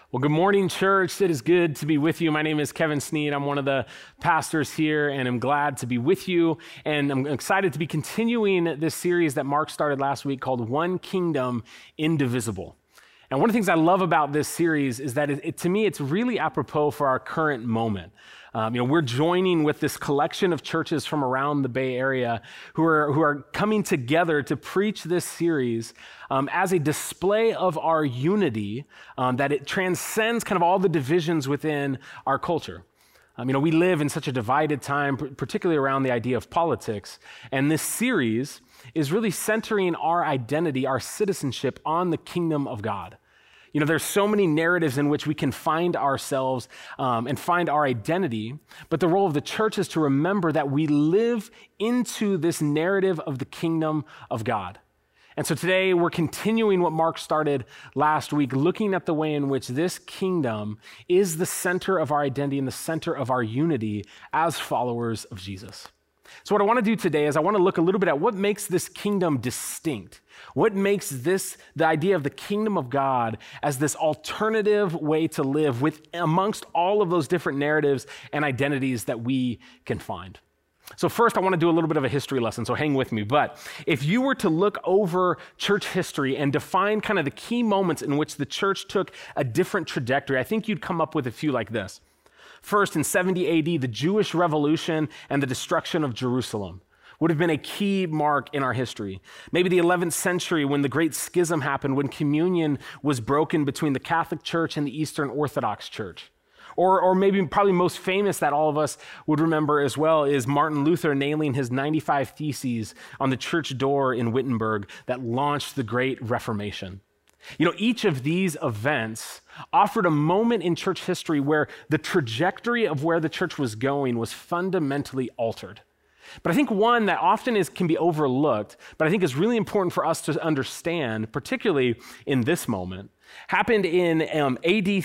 Well, good morning, church. It is good to be with you. My name is Kevin Sneed. I'm one of the pastors here, and I'm glad to be with you. And I'm excited to be continuing this series that Mark started last week called One Kingdom Indivisible. And one of the things I love about this series is that to me, it's really apropos for our current moment. We're joining with this collection of churches from around the Bay Area who are coming together to preach this series as a display of our unity, that it transcends kind of all the divisions within our culture. We live in such a divided time, particularly around the idea of politics, and this series is really centering our identity, our citizenship on the kingdom of God. There's so many narratives in which we can find ourselves and find our identity, but the role of the church is to remember that we live into this narrative of the kingdom of God. And so today we're continuing what Mark started last week, looking at the way in which this kingdom is the center of our identity and the center of our unity as followers of Jesus. So what I want to do today is I want to look a little bit at what makes this kingdom distinct. What makes the idea of the kingdom of God as this alternative way to live amongst all of those different narratives and identities that we can find. So first, I want to do a little bit of a history lesson, so hang with me. But if you were to look over church history and define kind of the key moments in which the church took a different trajectory, I think you'd come up with a few like this. First, in 70 AD, the Jewish Revolution and the destruction of Jerusalem would have been a key mark in our history. Maybe the 11th century when the Great Schism happened, when communion was broken between the Catholic Church and the Eastern Orthodox Church. Or maybe probably most famous that all of us would remember as well is Martin Luther nailing his 95 Theses on the church door in Wittenberg that launched the Great Reformation. Each of these events offered a moment in church history where the trajectory of where the church was going was fundamentally altered. But I think one that often can be overlooked, but I think is really important for us to understand, particularly in this moment, happened in AD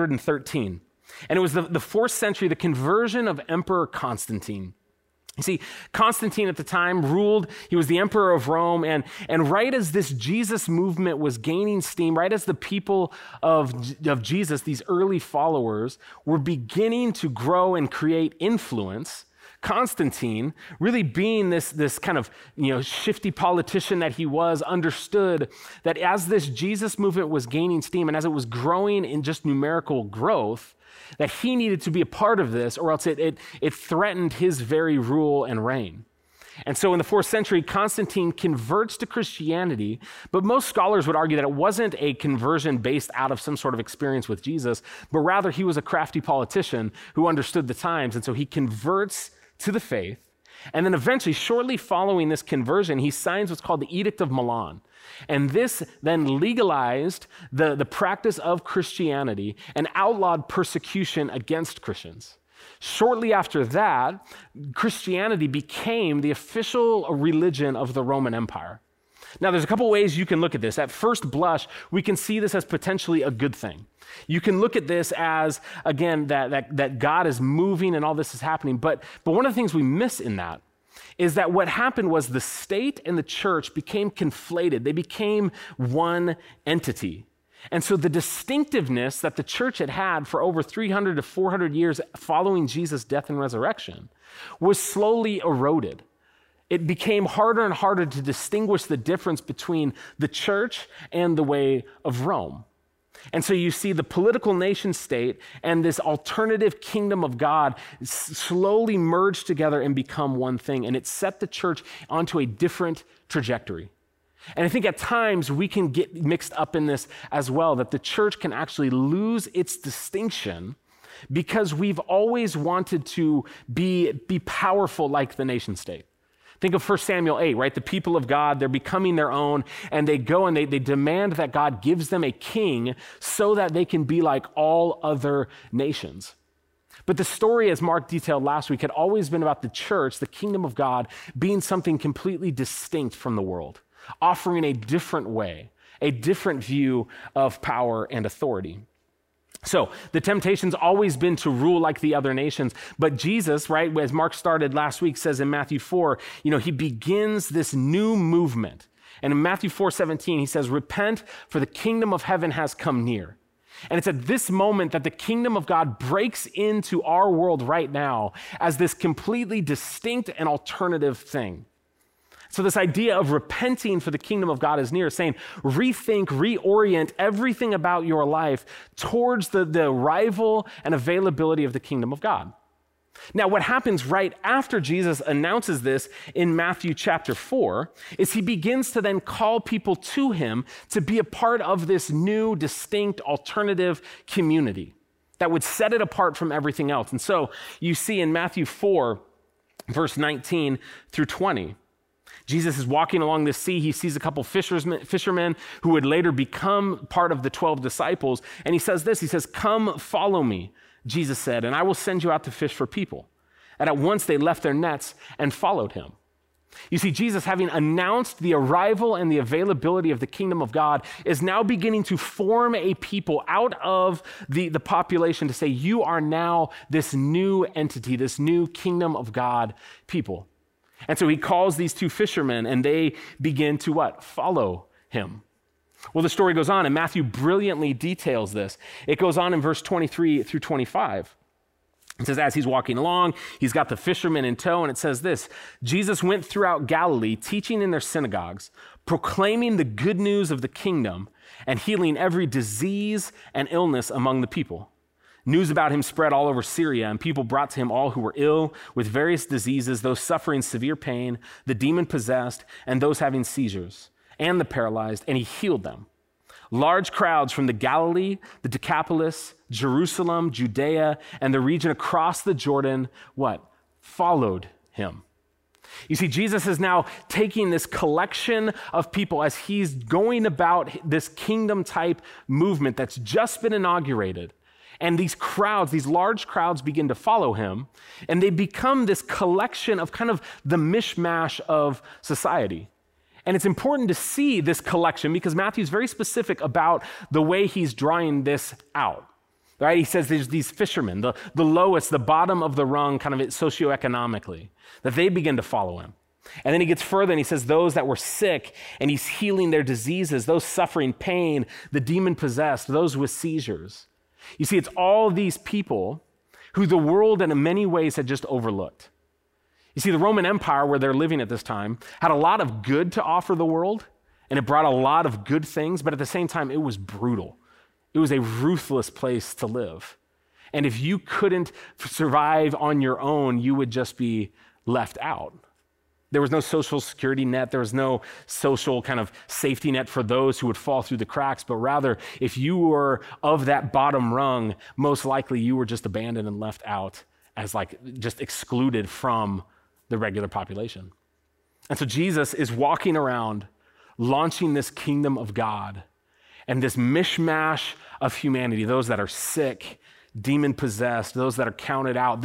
313. And it was the 4th century, the conversion of Emperor Constantine. You see, Constantine at the time ruled, he was the emperor of Rome, and right as this Jesus movement was gaining steam, right as the people of Jesus, these early followers, were beginning to grow and create influence, Constantine, really being this kind of shifty politician that he was, understood that as this Jesus movement was gaining steam and as it was growing in just numerical growth, that he needed to be a part of this, or else it threatened his very rule and reign. And so in the 4th century, Constantine converts to Christianity, but most scholars would argue that it wasn't a conversion based out of some sort of experience with Jesus, but rather he was a crafty politician who understood the times, and so he converts to the faith. And then eventually, shortly following this conversion, he signs what's called the Edict of Milan. And this then legalized the practice of Christianity and outlawed persecution against Christians. Shortly after that, Christianity became the official religion of the Roman Empire. Now, there's a couple ways you can look at this. At first blush, we can see this as potentially a good thing. You can look at this as, again, that God is moving and all this is happening. But one of the things we miss in that is that what happened was the state and the church became conflated. They became one entity. And so the distinctiveness that the church had for over 300 to 400 years following Jesus' death and resurrection was slowly eroded. It became harder and harder to distinguish the difference between the church and the way of Rome. And so you see the political nation state and this alternative kingdom of God slowly merge together and become one thing. And it set the church onto a different trajectory. And I think at times we can get mixed up in this as well, that the church can actually lose its distinction because we've always wanted to be powerful like the nation state. Think of 1 Samuel 8, right? The people of God, they're becoming their own, and they go and they demand that God gives them a king so that they can be like all other nations. But the story, as Mark detailed last week, had always been about the church, the kingdom of God, being something completely distinct from the world, offering a different way, a different view of power and authority. So the temptation's always been to rule like the other nations, but Jesus, right, as Mark started last week, says in Matthew 4, he begins this new movement. And in Matthew 4:17, he says, "Repent, for the kingdom of heaven has come near." And it's at this moment that the kingdom of God breaks into our world right now as this completely distinct and alternative thing. So this idea of repenting for the kingdom of God is near, saying rethink, reorient everything about your life towards the arrival and availability of the kingdom of God. Now, what happens right after Jesus announces this in Matthew chapter 4 is he begins to then call people to him to be a part of this new, distinct, alternative community that would set it apart from everything else. And so you see in Matthew 4, verse 19 through 20, Jesus is walking along the sea. He sees a couple fishermen who would later become part of the 12 disciples. And he says this, he says, "Come, follow me," Jesus said, "and I will send you out to fish for people." And at once they left their nets and followed him. You see, Jesus, having announced the arrival and the availability of the kingdom of God, is now beginning to form a people out of the population to say, you are now this new entity, this new kingdom of God people. And so he calls these two fishermen and they begin to what? Follow him. Well, the story goes on, and Matthew brilliantly details this. It goes on in verse 23 through 25. It says, as he's walking along, he's got the fishermen in tow, and it says this, Jesus went throughout Galilee, teaching in their synagogues, proclaiming the good news of the kingdom, and healing every disease and illness among the people. News about him spread all over Syria, and people brought to him all who were ill with various diseases, those suffering severe pain, the demon-possessed, and those having seizures, and the paralyzed, and he healed them. Large crowds from the Galilee, the Decapolis, Jerusalem, Judea, and the region across the Jordan, what? Followed him. You see, Jesus is now taking this collection of people as he's going about this kingdom-type movement that's just been inaugurated. And these crowds, these large crowds begin to follow him, and they become this collection of kind of the mishmash of society. And it's important to see this collection because Matthew's very specific about the way he's drawing this out. Right? He says there's these fishermen, the lowest, the bottom of the rung, kind of socioeconomically, that they begin to follow him. And then he gets further and he says those that were sick, and he's healing their diseases, those suffering pain, the demon-possessed, those with seizures. You see, it's all these people who the world in many ways had just overlooked. You see, the Roman Empire, where they're living at this time, had a lot of good to offer the world, and it brought a lot of good things, but at the same time, it was brutal. It was a ruthless place to live. And if you couldn't survive on your own, you would just be left out. There was no social security net. There was no social kind of safety net for those who would fall through the cracks, but rather, if you were of that bottom rung, most likely you were just abandoned and left out as like just excluded from the regular population. And so Jesus is walking around launching this kingdom of God and this mishmash of humanity, those that are sick, demon-possessed, those that are counted out,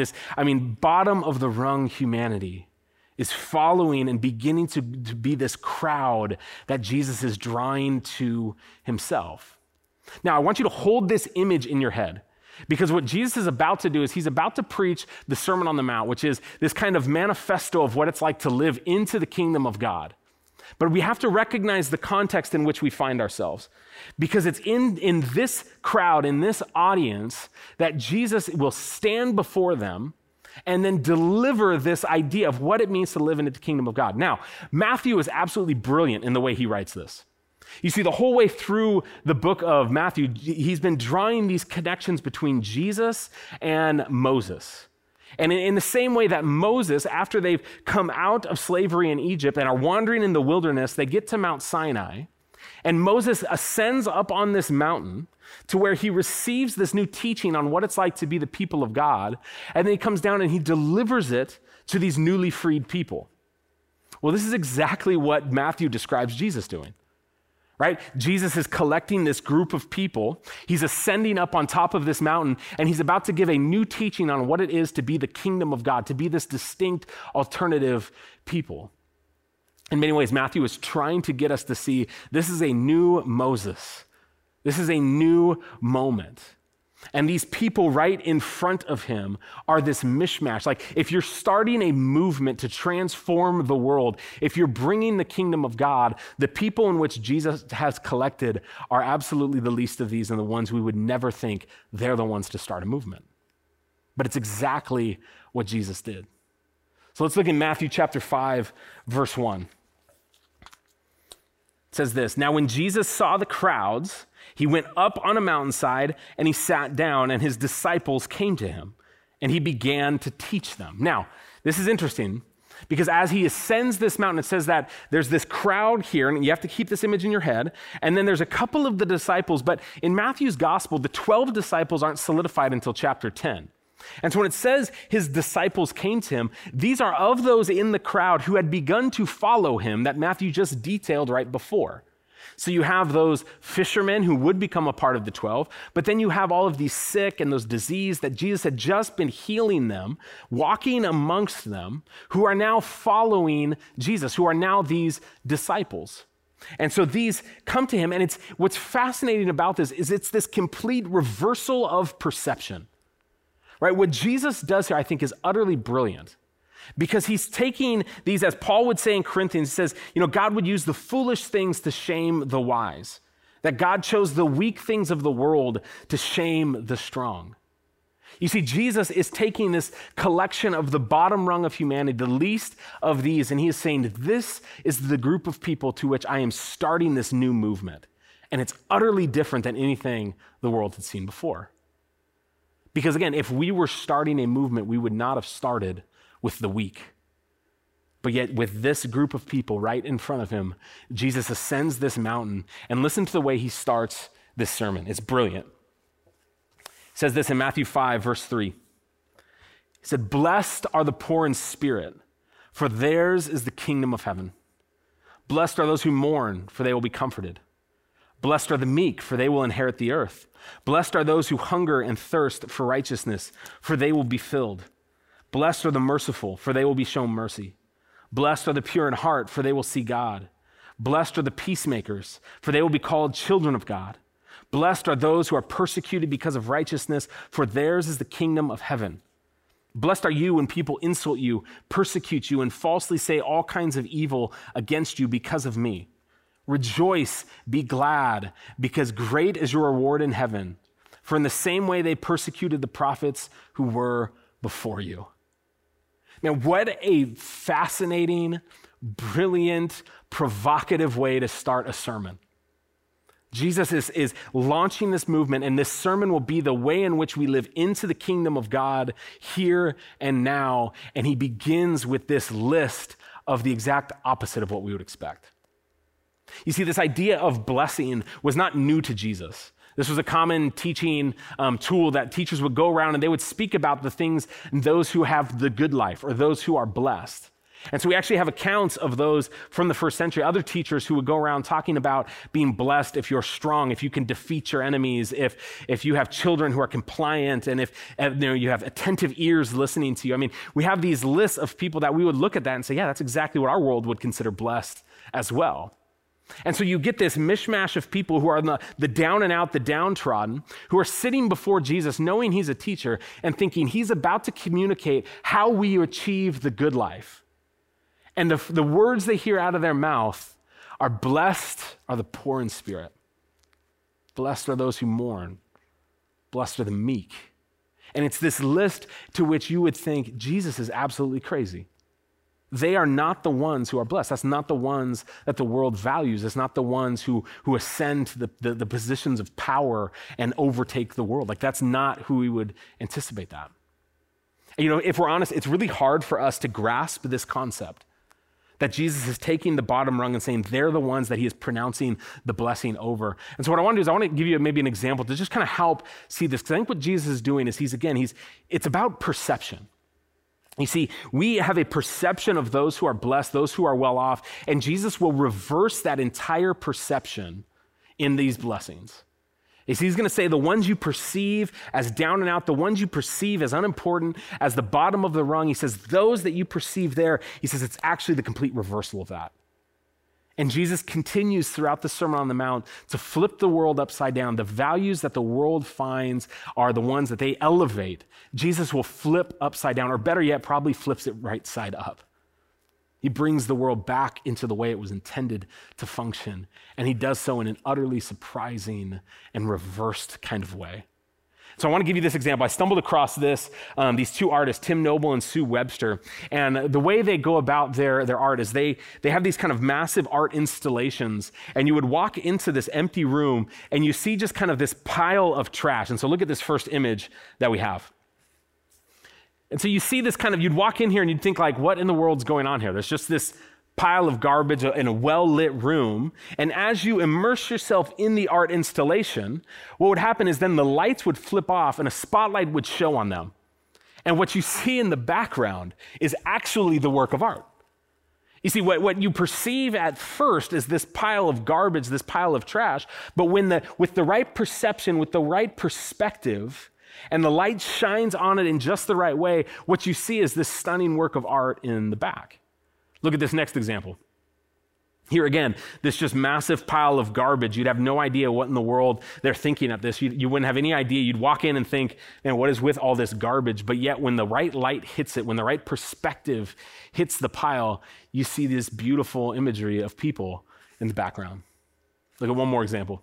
bottom of the rung humanity is following and beginning to be this crowd that Jesus is drawing to himself. Now, I want you to hold this image in your head, because what Jesus is about to do is he's about to preach the Sermon on the Mount, which is this kind of manifesto of what it's like to live into the kingdom of God. But we have to recognize the context in which we find ourselves, because it's in this crowd, in this audience, that Jesus will stand before them and then deliver this idea of what it means to live into the kingdom of God. Now, Matthew is absolutely brilliant in the way he writes this. You see, the whole way through the book of Matthew, he's been drawing these connections between Jesus and Moses. And in the same way that Moses, after they've come out of slavery in Egypt and are wandering in the wilderness, they get to Mount Sinai, and Moses ascends up on this mountain to where he receives this new teaching on what it's like to be the people of God, and then he comes down and he delivers it to these newly freed people. Well, this is exactly what Matthew describes Jesus doing. Right? Jesus is collecting this group of people. He's ascending up on top of this mountain, and he's about to give a new teaching on what it is to be the kingdom of God, to be this distinct alternative people. In many ways, Matthew is trying to get us to see this is a new Moses. This is a new moment. And these people right in front of him are this mishmash. Like if you're starting a movement to transform the world, if you're bringing the kingdom of God, the people in which Jesus has collected are absolutely the least of these and the ones we would never think they're the ones to start a movement. But it's exactly what Jesus did. So let's look in Matthew chapter 5, verse 1. It says this, "Now when Jesus saw the crowds, he went up on a mountainside and he sat down, and his disciples came to him, and he began to teach them." Now, this is interesting because as he ascends this mountain, it says that there's this crowd here, and you have to keep this image in your head, and then there's a couple of the disciples, but in Matthew's gospel, the 12 disciples aren't solidified until chapter 10. And so when it says his disciples came to him, these are of those in the crowd who had begun to follow him that Matthew just detailed right before. So you have those fishermen who would become a part of the 12, but then you have all of these sick and those diseased that Jesus had just been healing them, walking amongst them, who are now following Jesus, who are now these disciples. And so these come to him, and it's what's fascinating about this is it's this complete reversal of perception. Right? What Jesus does here, I think, is utterly brilliant because he's taking these, as Paul would say in Corinthians, he says, God would use the foolish things to shame the wise, that God chose the weak things of the world to shame the strong. You see, Jesus is taking this collection of the bottom rung of humanity, the least of these, and he is saying, this is the group of people to which I am starting this new movement. And it's utterly different than anything the world had seen before. Because again, if we were starting a movement, we would not have started with the weak. But yet with this group of people right in front of him, Jesus ascends this mountain, and listen to the way he starts this sermon. It's brilliant. He says this in Matthew 5, verse 3. He said, "Blessed are the poor in spirit, for theirs is the kingdom of heaven. Blessed are those who mourn, for they will be comforted. Blessed are the meek, for they will inherit the earth. Blessed are those who hunger and thirst for righteousness, for they will be filled. Blessed are the merciful, for they will be shown mercy. Blessed are the pure in heart, for they will see God. Blessed are the peacemakers, for they will be called children of God. Blessed are those who are persecuted because of righteousness, for theirs is the kingdom of heaven. Blessed are you when people insult you, persecute you, and falsely say all kinds of evil against you because of me. Rejoice, be glad, because great is your reward in heaven. For in the same way they persecuted the prophets who were before you." Now, what a fascinating, brilliant, provocative way to start a sermon. Jesus is launching this movement, and this sermon will be the way in which we live into the kingdom of God here and now. And he begins with this list of the exact opposite of what we would expect. You see, this idea of blessing was not new to Jesus. This was a common teaching tool that teachers would go around and they would speak about the things, those who have the good life or those who are blessed. And so we actually have accounts of those from the first century, other teachers who would go around talking about being blessed if you're strong, if you can defeat your enemies, if you have children who are compliant, and if you have attentive ears listening to you. I mean, we have these lists of people that we would look at that and say, yeah, that's exactly what our world would consider blessed as well. And so you get this mishmash of people who are the down and out, the downtrodden, who are sitting before Jesus knowing he's a teacher and thinking he's about to communicate how we achieve the good life. And the words they hear out of their mouth are, blessed are the poor in spirit. Blessed are those who mourn. Blessed are the meek. And it's this list to which you would think Jesus is absolutely crazy. They are not the ones who are blessed. That's not the ones that the world values. It's not the ones who ascend to the positions of power and overtake the world. Like, that's not who we would anticipate that. And, if we're honest, it's really hard for us to grasp this concept that Jesus is taking the bottom rung and saying they're the ones that he is pronouncing the blessing over. And so what I want to do is I want to give you maybe an example to just kind of help see this. Because I think what Jesus is doing is it's about perception. You see, we have a perception of those who are blessed, those who are well off, and Jesus will reverse that entire perception in these blessings. He's going to say the ones you perceive as down and out, the ones you perceive as unimportant, as the bottom of the rung, he says those that you perceive there, he says it's actually the complete reversal of that. And Jesus continues throughout the Sermon on the Mount to flip the world upside down. The values that the world finds are the ones that they elevate. Jesus will flip upside down, or better yet, probably flips it right side up. He brings the world back into the way it was intended to function, and he does so in an utterly surprising and reversed kind of way. So I want to give you this example. I stumbled across these two artists, Tim Noble and Sue Webster, and the way they go about their art is they have these kind of massive art installations, and you would walk into this empty room, and you see just kind of this pile of trash. And so look at this first image that we have. And so you see this kind of, you'd walk in here and you'd think like, what in the world's going on here? There's just this pile of garbage in a well-lit room. And as you immerse yourself in the art installation, what would happen is then the lights would flip off and a spotlight would show on them. And what you see in the background is actually the work of art. You see, what you perceive at first is this pile of garbage, this pile of trash, but with the right perception, with the right perspective, and the light shines on it in just the right way, what you see is this stunning work of art in the back. Look at this next example. Here again, this just massive pile of garbage. You'd have no idea what in the world they're thinking at this. You wouldn't have any idea. You'd walk in and think, man, what is with all this garbage? But yet when the right light hits it, when the right perspective hits the pile, you see this beautiful imagery of people in the background. Look at one more example.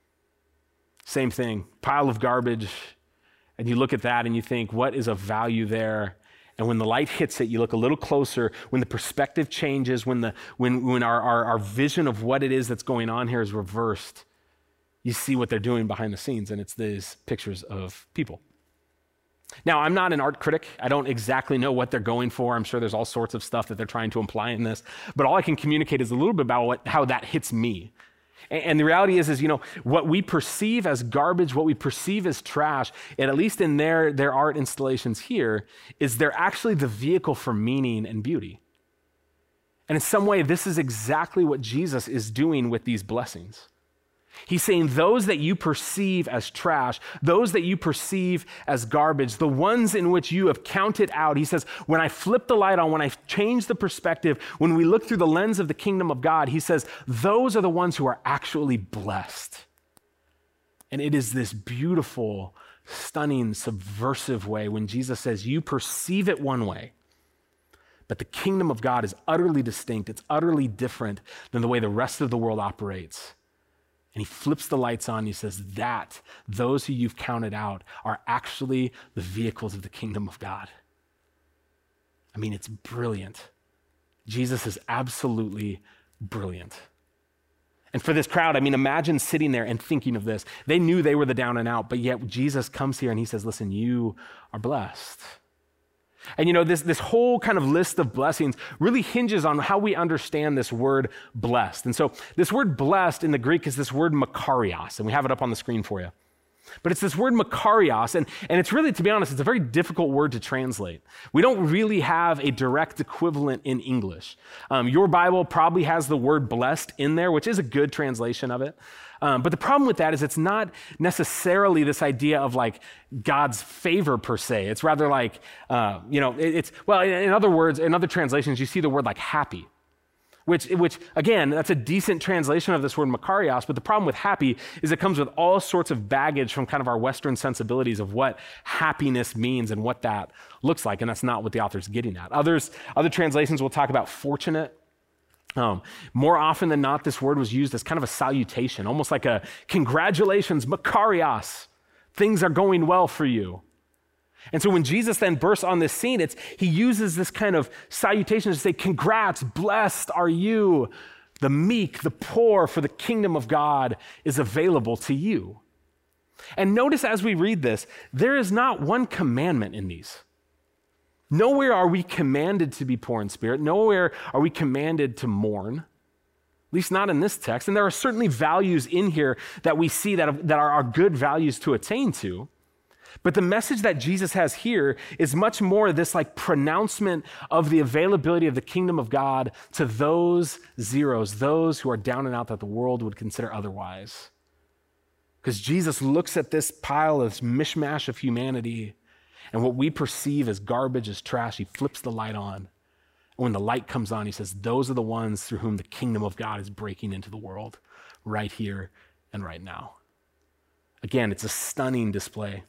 Same thing, pile of garbage. And you look at that and you think, what is of value there? And when the light hits it, you look a little closer. When the perspective changes, when our vision of what it is that's going on here is reversed, you see what they're doing behind the scenes, and it's these pictures of people. Now, I'm not an art critic. I don't exactly know what they're going for. I'm sure there's all sorts of stuff that they're trying to imply in this. But all I can communicate is a little bit about how that hits me. And the reality is, what we perceive as garbage, what we perceive as trash, and at least in their art installations here, is they're actually the vehicle for meaning and beauty. And in some way, this is exactly what Jesus is doing with these blessings. He's saying those that you perceive as trash, those that you perceive as garbage, the ones in which you have counted out, he says, when I flip the light on, when I change the perspective, when we look through the lens of the kingdom of God, he says, those are the ones who are actually blessed. And it is this beautiful, stunning, subversive way when Jesus says, you perceive it one way, but the kingdom of God is utterly distinct. It's utterly different than the way the rest of the world operates. And he flips the lights on. He says that those who you've counted out are actually the vehicles of the kingdom of God. I mean, it's brilliant. Jesus is absolutely brilliant. And for this crowd, imagine sitting there and thinking of this. They knew they were the down and out, but yet Jesus comes here and he says, listen, you are blessed. And this whole kind of list of blessings really hinges on how we understand this word blessed. And so this word blessed in the Greek is this word makarios, and we have it up on the screen for you. But it's this word makarios, and it's really, to be honest, it's a very difficult word to translate. We don't really have a direct equivalent in English. Your Bible probably has the word blessed in there, which is a good translation of it. But the problem with that is it's not necessarily this idea of like God's favor per se. It's rather like, in other words, in other translations, you see the word like happy, which again, that's a decent translation of this word makarios. But the problem with happy is it comes with all sorts of baggage from kind of our Western sensibilities of what happiness means and what that looks like. And that's not what the author's getting at. Other translations will talk about fortunate. More often than not, this word was used as kind of a salutation, almost like a congratulations, makarios, things are going well for you. And so when Jesus then bursts on this scene, he uses this kind of salutation to say, congrats, blessed are you, the meek, the poor, for the kingdom of God is available to you. And notice as we read this, there is not one commandment in these. Nowhere are we commanded to be poor in spirit. Nowhere are we commanded to mourn, at least not in this text. And there are certainly values in here that we see that are good values to attain to. But the message that Jesus has here is much more this like pronouncement of the availability of the kingdom of God to those zeros, those who are down and out that the world would consider otherwise. Because Jesus looks at this pile, this mishmash of humanity, and what we perceive as garbage, as trash, he flips the light on. When the light comes on, he says, those are the ones through whom the kingdom of God is breaking into the world right here and right now. Again, it's a stunning display.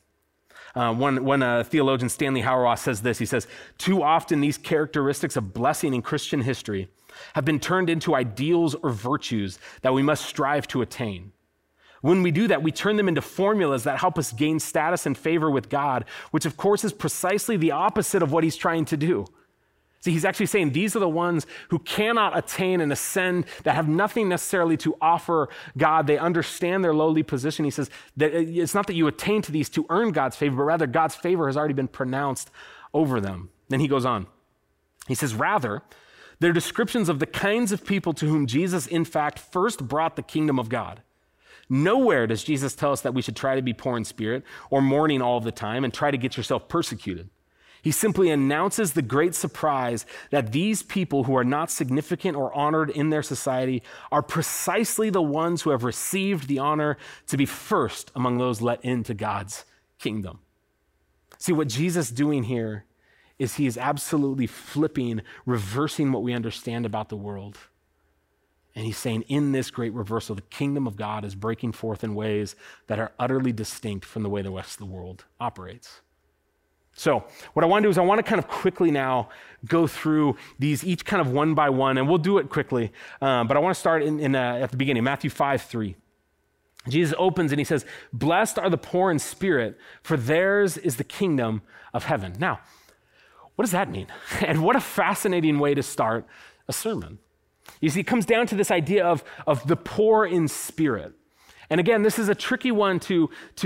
One theologian, Stanley Hauerwas, says this. He says, too often these characteristics of blessing in Christian history have been turned into ideals or virtues that we must strive to attain. When we do that, we turn them into formulas that help us gain status and favor with God, which of course is precisely the opposite of what he's trying to do. See, he's actually saying these are the ones who cannot attain and ascend, that have nothing necessarily to offer God. They understand their lowly position. He says that it's not that you attain to these to earn God's favor, but rather God's favor has already been pronounced over them. Then he goes on. He says, rather, they're descriptions of the kinds of people to whom Jesus, in fact, first brought the kingdom of God. Nowhere does Jesus tell us that we should try to be poor in spirit or mourning all the time and try to get yourself persecuted. He simply announces the great surprise that these people who are not significant or honored in their society are precisely the ones who have received the honor to be first among those let into God's kingdom. See, what Jesus is doing here is he is absolutely flipping, reversing what we understand about the world. And he's saying in this great reversal, the kingdom of God is breaking forth in ways that are utterly distinct from the way the rest of the world operates. So what I want to do is I want to kind of quickly now go through these each kind of one by one, and we'll do it quickly. But I want to start at the beginning, Matthew 5:3. Jesus opens and he says, blessed are the poor in spirit, for theirs is the kingdom of heaven. Now, what does that mean? And what a fascinating way to start a sermon. You see, it comes down to this idea of the poor in spirit. And again, this is a tricky one to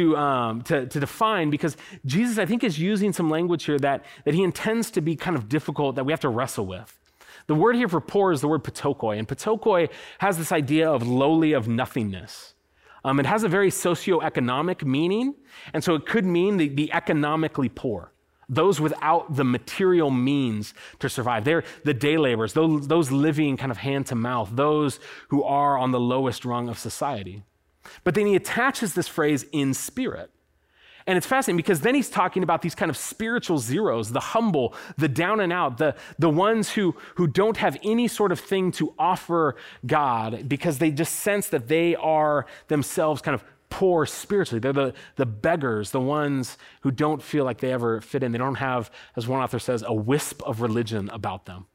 define, because Jesus, I think, is using some language here that he intends to be kind of difficult, that we have to wrestle with. The word here for poor is the word patokoi, and patokoi has this idea of lowly, of nothingness. It has a very socioeconomic meaning, and so it could mean the economically poor, those without the material means to survive. They're the day laborers, those living kind of hand to mouth, those who are on the lowest rung of society. But then he attaches this phrase in spirit. And it's fascinating because then he's talking about these kind of spiritual zeros, the humble, the down and out, the ones who don't have any sort of thing to offer God because they just sense that they are themselves kind of poor spiritually. They're the beggars, the ones who don't feel like they ever fit in. They don't have, as one author says, a wisp of religion about them.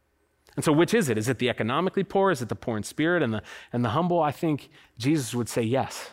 And so which is it? Is it the economically poor? Is it the poor in spirit and the humble? I think Jesus would say yes.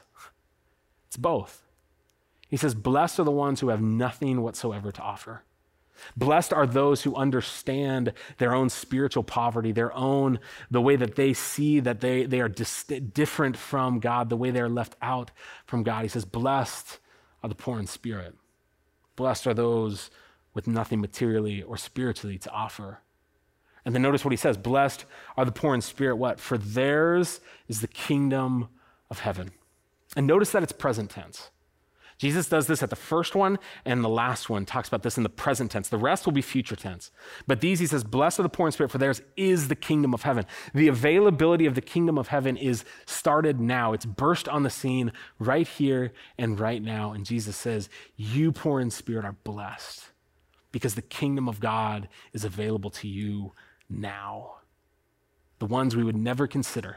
It's both. He says, blessed are the ones who have nothing whatsoever to offer. Blessed are those who understand their own spiritual poverty, the way that they see that they are different from God, the way they are left out from God. He says, blessed are the poor in spirit. Blessed are those with nothing materially or spiritually to offer. And then notice what he says, blessed are the poor in spirit, what? For theirs is the kingdom of heaven. And notice that it's present tense. Jesus does this at the first one, and the last one talks about this in the present tense. The rest will be future tense. But these, he says, blessed are the poor in spirit, for theirs is the kingdom of heaven. The availability of the kingdom of heaven is started now. It's burst on the scene right here and right now. And Jesus says, you poor in spirit are blessed because the kingdom of God is available to you now. The ones we would never consider,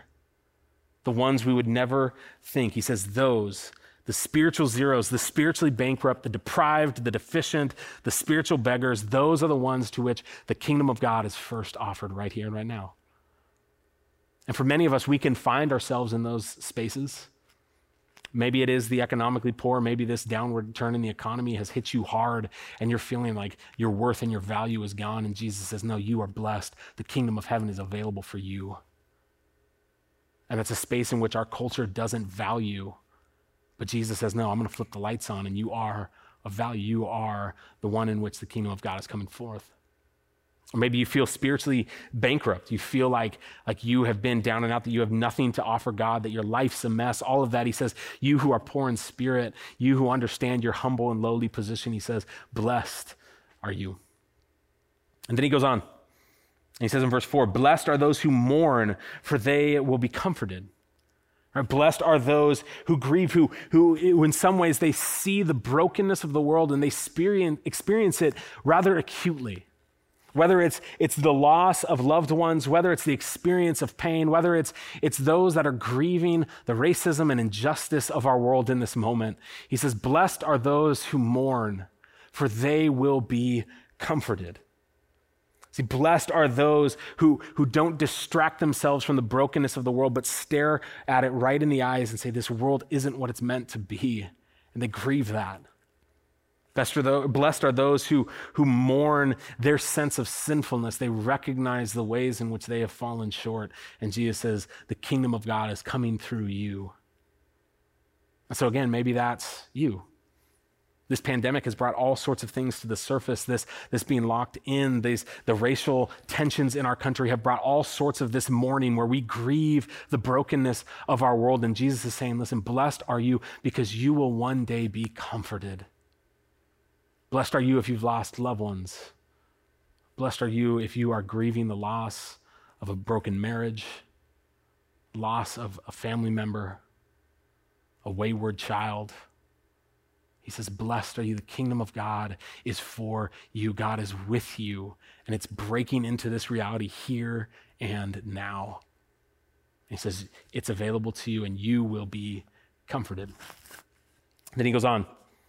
the ones we would never think. He says those, the spiritual zeros, the spiritually bankrupt, the deprived, the deficient, the spiritual beggars, those are the ones to which the kingdom of God is first offered right here and right now. And for many of us, we can find ourselves in those spaces. Maybe it is the economically poor. Maybe this downward turn in the economy has hit you hard and you're feeling like your worth and your value is gone. And Jesus says, no, you are blessed. The kingdom of heaven is available for you. And that's a space in which our culture doesn't value. But Jesus says, no, I'm going to flip the lights on and you are of value. You are the one in which the kingdom of God is coming forth. Or maybe you feel spiritually bankrupt. You feel like you have been down and out, that you have nothing to offer God, that your life's a mess, all of that. He says, you who are poor in spirit, you who understand your humble and lowly position, he says, blessed are you. And then he goes on. And he says in verse 4, blessed are those who mourn, for they will be comforted. Right? Blessed are those who grieve, who in some ways they see the brokenness of the world and they experience it rather acutely. Whether it's the loss of loved ones, whether it's the experience of pain, whether it's those that are grieving the racism and injustice of our world in this moment. He says, blessed are those who mourn, for they will be comforted. See, blessed are those who don't distract themselves from the brokenness of the world, but stare at it right in the eyes and say, this world isn't what it's meant to be. And they grieve that. Blessed are those who mourn their sense of sinfulness. They recognize the ways in which they have fallen short. And Jesus says, the kingdom of God is coming through you. And so again, maybe that's you. This pandemic has brought all sorts of things to the surface. This being locked in, the racial tensions in our country have brought all sorts of this mourning where we grieve the brokenness of our world. And Jesus is saying, listen, blessed are you because you will one day be comforted. Blessed are you if you've lost loved ones. Blessed are you if you are grieving the loss of a broken marriage, loss of a family member, a wayward child. He says, blessed are you. The kingdom of God is for you. God is with you, and it's breaking into this reality here and now. He says, it's available to you, and you will be comforted. Then he goes on.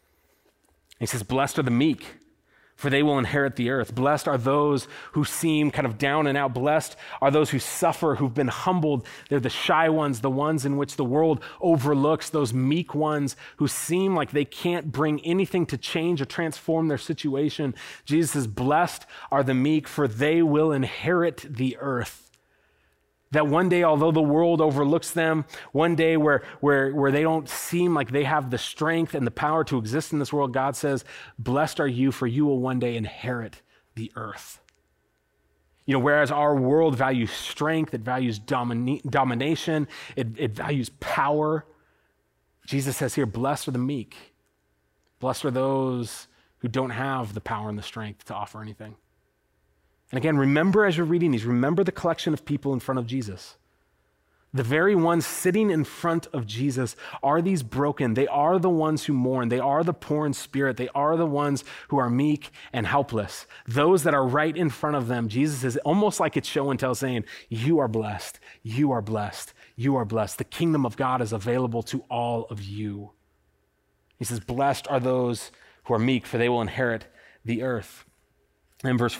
He says, blessed are the meek, for they will inherit the earth. Blessed are those who seem kind of down and out. Blessed are those who suffer, who've been humbled. They're the shy ones, the ones in which the world overlooks, those meek ones who seem like they can't bring anything to change or transform their situation. Jesus says, blessed are the meek, for they will inherit the earth. That one day, although the world overlooks them, one day where they don't seem like they have the strength and the power to exist in this world, God says, blessed are you, for you will one day inherit the earth. You know, whereas our world values strength, it values domination, it values power, Jesus says here, blessed are the meek. Blessed are those who don't have the power and the strength to offer anything. And again, remember as you're reading these, remember the collection of people in front of Jesus. The very ones sitting in front of Jesus are these broken. They are the ones who mourn. They are the poor in spirit. They are the ones who are meek and helpless. Those that are right in front of them, Jesus is almost like it's show and tell saying, you are blessed, you are blessed, you are blessed. The kingdom of God is available to all of you. He says, blessed are those who are meek, for they will inherit the earth. And verse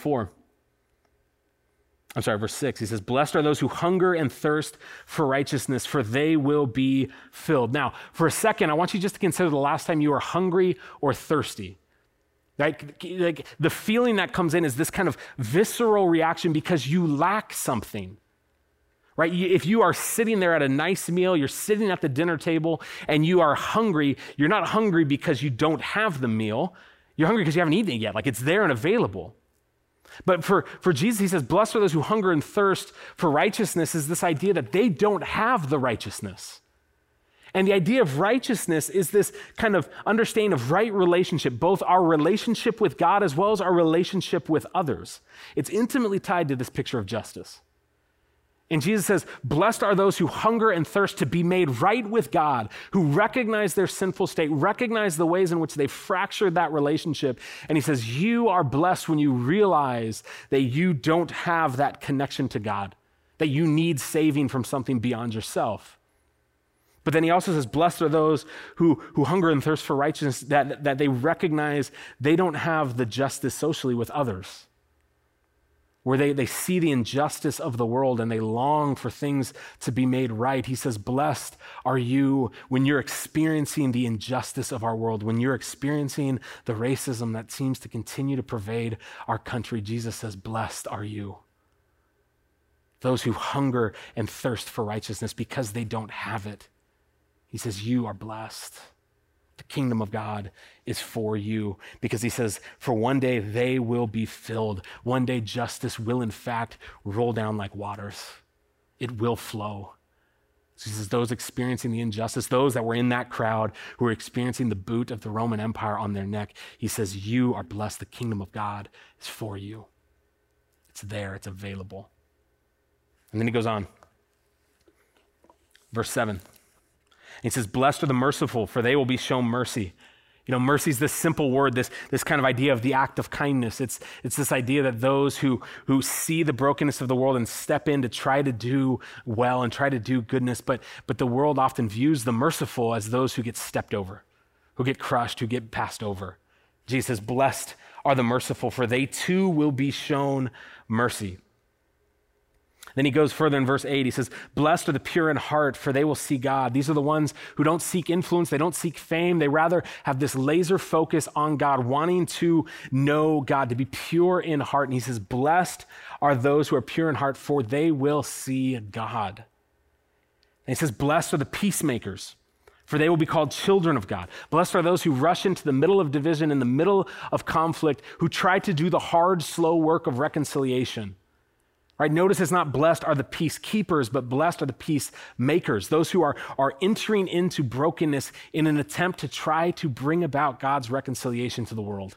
6, he says, blessed are those who hunger and thirst for righteousness, for they will be filled. Now, for a second, I want you just to consider the last time you were hungry or thirsty. Like the feeling that comes in is this kind of visceral reaction because you lack something. Right? If you are sitting there at a nice meal, you're sitting at the dinner table and you are hungry, you're not hungry because you don't have the meal. You're hungry because you haven't eaten it yet. Like it's there and available. But for Jesus, he says, blessed are those who hunger and thirst for righteousness, is this idea that they don't have the righteousness. And the idea of righteousness is this kind of understanding of right relationship, both our relationship with God as well as our relationship with others. It's intimately tied to this picture of justice. And Jesus says, blessed are those who hunger and thirst to be made right with God, who recognize their sinful state, recognize the ways in which they fractured that relationship. And he says, you are blessed when you realize that you don't have that connection to God, that you need saving from something beyond yourself. But then he also says, blessed are those who hunger and thirst for righteousness, that they recognize they don't have the justice socially with others, where they see the injustice of the world and they long for things to be made right. He says, blessed are you when you're experiencing the injustice of our world, when you're experiencing the racism that seems to continue to pervade our country. Jesus says, blessed are you. Those who hunger and thirst for righteousness because they don't have it. He says, you are blessed. The kingdom of God is for you, because he says, for one day they will be filled. One day justice will in fact roll down like waters. It will flow. So he says, those experiencing the injustice, those that were in that crowd who were experiencing the boot of the Roman Empire on their neck, he says, you are blessed. The kingdom of God is for you. It's there, it's available. And then he goes on. Verse 7. He says, blessed are the merciful, for they will be shown mercy. Mercy is this simple word, this kind of idea of the act of kindness. It's this idea that those who see the brokenness of the world and step in to try to do well and try to do goodness, but the world often views the merciful as those who get stepped over, who get crushed, who get passed over. Jesus says, blessed are the merciful, for they too will be shown mercy. Then he goes further in verse 8. He says, blessed are the pure in heart, for they will see God. These are the ones who don't seek influence. They don't seek fame. They rather have this laser focus on God, wanting to know God, to be pure in heart. And he says, blessed are those who are pure in heart, for they will see God. And he says, blessed are the peacemakers, for they will be called children of God. Blessed are those who rush into the middle of division, in the middle of conflict, who try to do the hard, slow work of reconciliation. Right? Notice it's not blessed are the peacekeepers, but blessed are the peacemakers, those who are entering into brokenness in an attempt to try to bring about God's reconciliation to the world.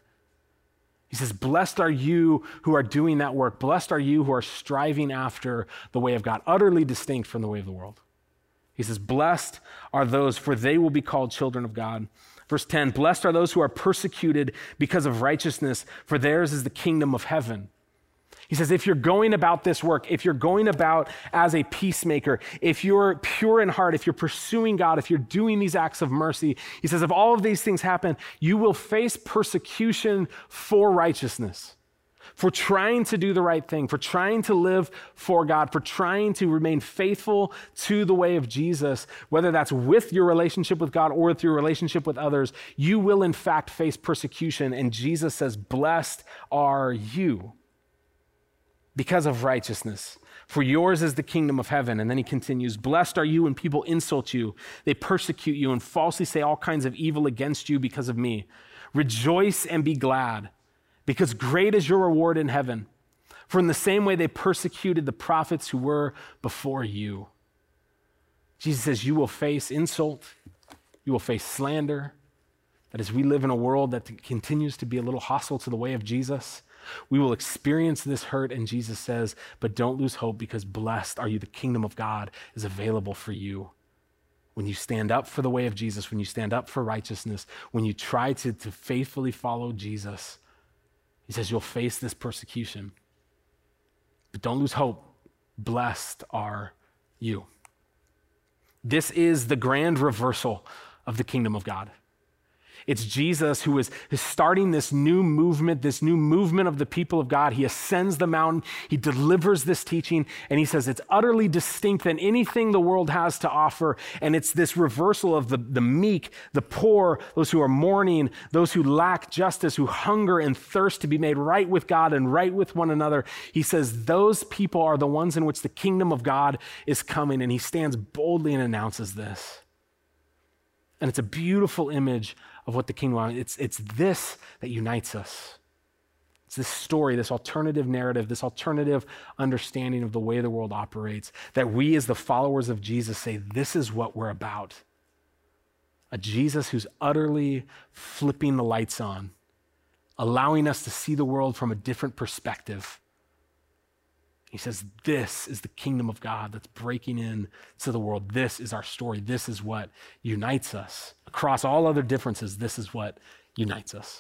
He says, blessed are you who are doing that work. Blessed are you who are striving after the way of God, utterly distinct from the way of the world. He says, blessed are those, for they will be called children of God. Verse 10, blessed are those who are persecuted because of righteousness, for theirs is the kingdom of heaven. He says, if you're going about this work, if you're going about as a peacemaker, if you're pure in heart, if you're pursuing God, if you're doing these acts of mercy, he says, if all of these things happen, you will face persecution for righteousness, for trying to do the right thing, for trying to live for God, for trying to remain faithful to the way of Jesus, whether that's with your relationship with God or through your relationship with others, you will in fact face persecution. And Jesus says, blessed are you because of righteousness, for yours is the kingdom of heaven. And then he continues, blessed are you when people insult you, they persecute you and falsely say all kinds of evil against you because of me. Rejoice and be glad, because great is your reward in heaven. For in the same way they persecuted the prophets who were before you. Jesus says you will face insult, you will face slander. That as we live in a world that continues to be a little hostile to the way of Jesus, we will experience this hurt, and Jesus says, but don't lose hope, because blessed are you, the kingdom of God is available for you. When you stand up for the way of Jesus, when you stand up for righteousness, when you try to faithfully follow Jesus, he says you'll face this persecution. But don't lose hope. Blessed are you. This is the grand reversal of the kingdom of God. It's Jesus who is starting this new movement of the people of God. He ascends the mountain, he delivers this teaching, and he says it's utterly distinct than anything the world has to offer. And it's this reversal of the meek, the poor, those who are mourning, those who lack justice, who hunger and thirst to be made right with God and right with one another. He says those people are the ones in which the kingdom of God is coming, and he stands boldly and announces this. And it's a beautiful image of what the kingdom is. It's this that unites us. It's this story, this alternative narrative, this alternative understanding of the way the world operates, that we as the followers of Jesus say, this is what we're about. A Jesus who's utterly flipping the lights on, allowing us to see the world from a different perspective. He says, this is the kingdom of God that's breaking into the world. This is our story. This is what unites us. Across all other differences, this is what unites us.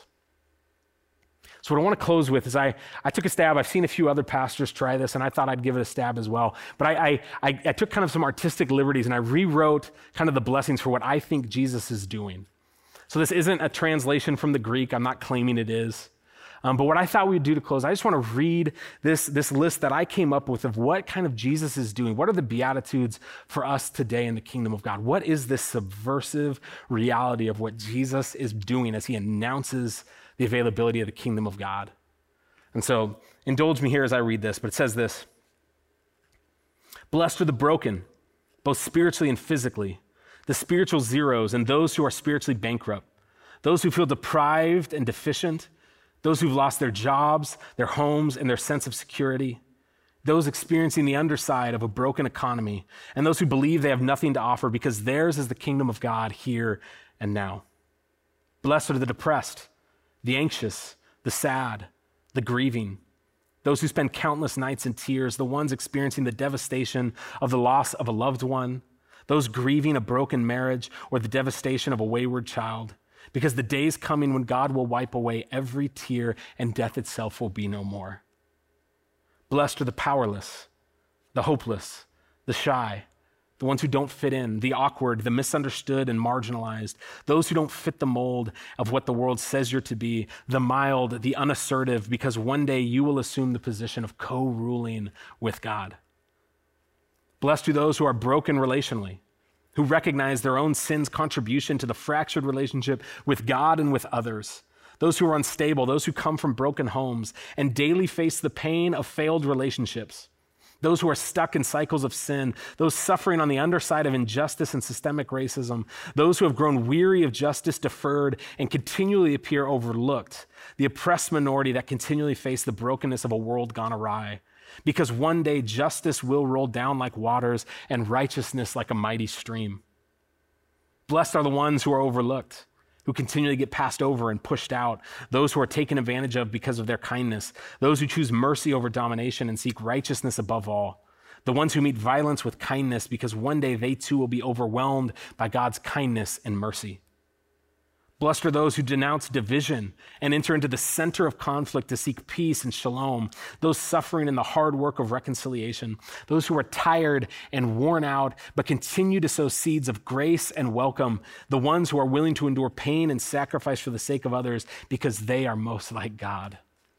So what I want to close with is I took a stab. I've seen a few other pastors try this, and I thought I'd give it a stab as well. But I took kind of some artistic liberties, and I rewrote kind of the blessings for what I think Jesus is doing. So this isn't a translation from the Greek. I'm not claiming it is. But what I thought we'd do to close, I just want to read this list that I came up with of what kind of Jesus is doing. What are the Beatitudes for us today in the kingdom of God? What is this subversive reality of what Jesus is doing as he announces the availability of the kingdom of God? And so indulge me here as I read this, but it says this: blessed are the broken, both spiritually and physically, the spiritual zeros and those who are spiritually bankrupt, those who feel deprived and deficient, those who've lost their jobs, their homes, and their sense of security, those experiencing the underside of a broken economy, and those who believe they have nothing to offer because theirs is the kingdom of God here and now. Blessed are the depressed, the anxious, the sad, the grieving, those who spend countless nights in tears, the ones experiencing the devastation of the loss of a loved one, those grieving a broken marriage or the devastation of a wayward child. because the day is coming when God will wipe away every tear and death itself will be no more. Blessed are the powerless, the hopeless, the shy, the ones who don't fit in, the awkward, the misunderstood and marginalized, those who don't fit the mold of what the world says you're to be, the mild, the unassertive, because one day you will assume the position of co-ruling with God. Blessed are those who are broken relationally, who recognize their own sin's contribution to the fractured relationship with God and with others, those who are unstable, those who come from broken homes and daily face the pain of failed relationships, those who are stuck in cycles of sin, those suffering on the underside of injustice and systemic racism, those who have grown weary of justice deferred and continually appear overlooked, the oppressed minority that continually face the brokenness of a world gone awry. Because one day justice will roll down like waters and righteousness like a mighty stream. Blessed are the ones who are overlooked, who continually get passed over and pushed out, those who are taken advantage of because of their kindness, those who choose mercy over domination and seek righteousness above all, the ones who meet violence with kindness because one day they too will be overwhelmed by God's kindness and mercy. Blessed are those who denounce division and enter into the center of conflict to seek peace and shalom, those suffering in the hard work of reconciliation, those who are tired and worn out but continue to sow seeds of grace and welcome, the ones who are willing to endure pain and sacrifice for the sake of others because they are most like God.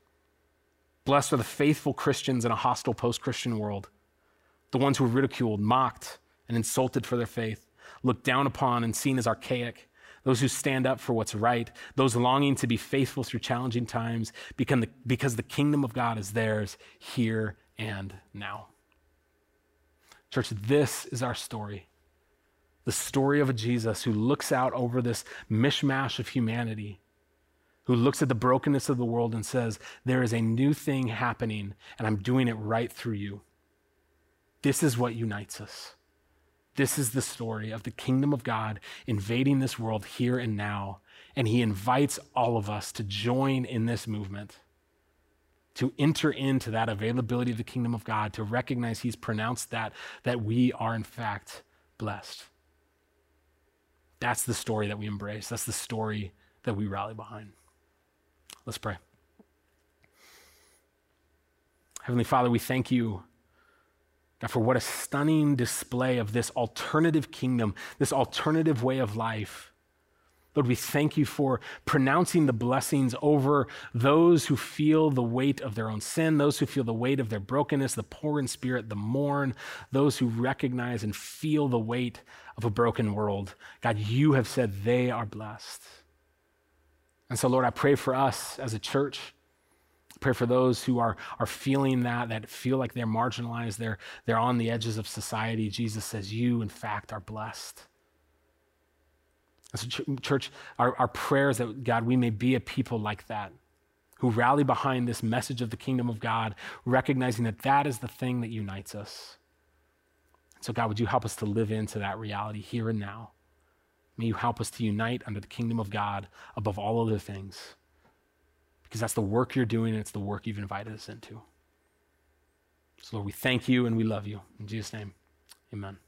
Blessed are the faithful Christians in a hostile post-Christian world, the ones who are ridiculed, mocked, and insulted for their faith, looked down upon and seen as archaic, those who stand up for what's right, those longing to be faithful through challenging times because the kingdom of God is theirs here and now. Church, this is our story. The story of a Jesus who looks out over this mishmash of humanity, who looks at the brokenness of the world and says, there is a new thing happening and I'm doing it right through you. This is what unites us. This is the story of the kingdom of God invading this world here and now. And he invites all of us to join in this movement, to enter into that availability of the kingdom of God, to recognize he's pronounced that we are in fact blessed. That's the story that we embrace. That's the story that we rally behind. Let's pray. Heavenly Father, we thank you, God, for what a stunning display of this alternative kingdom, this alternative way of life. Lord, we thank you for pronouncing the blessings over those who feel the weight of their own sin, those who feel the weight of their brokenness, the poor in spirit, the mourn, those who recognize and feel the weight of a broken world. God, you have said they are blessed. And so, Lord, I pray for us as a church. Pray for those who are feeling that feel like they're marginalized, they're on the edges of society. Jesus says, you, in fact, are blessed. And so, church, our prayers that, God, we may be a people like that, who rally behind this message of the kingdom of God, recognizing that that is the thing that unites us. So, God, would you help us to live into that reality here and now? May you help us to unite under the kingdom of God above all other things. Because that's the work you're doing and it's the work you've invited us into. So Lord, we thank you and we love you. In Jesus' name, amen.